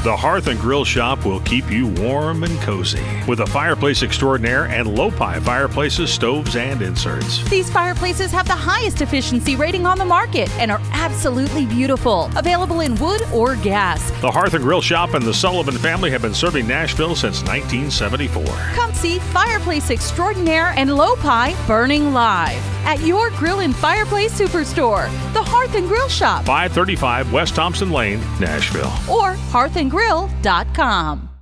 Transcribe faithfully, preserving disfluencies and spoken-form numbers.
The Hearth and Grill Shop will keep you warm and cozy with a fireplace extraordinaire and Lopi fireplaces, stoves, and inserts. These fireplaces have the highest efficiency rating on the market and are absolutely beautiful. Available in wood or gas. The Hearth and Grill Shop and the Sullivan family have been serving Nashville since nineteen seventy-four. Come see Fireplace Extraordinaire and Lopi burning live at your Grill and Fireplace Superstore, the Hearth and Grill Shop, five thirty-five West Thompson Lane, Nashville, or hearth and grill dot com.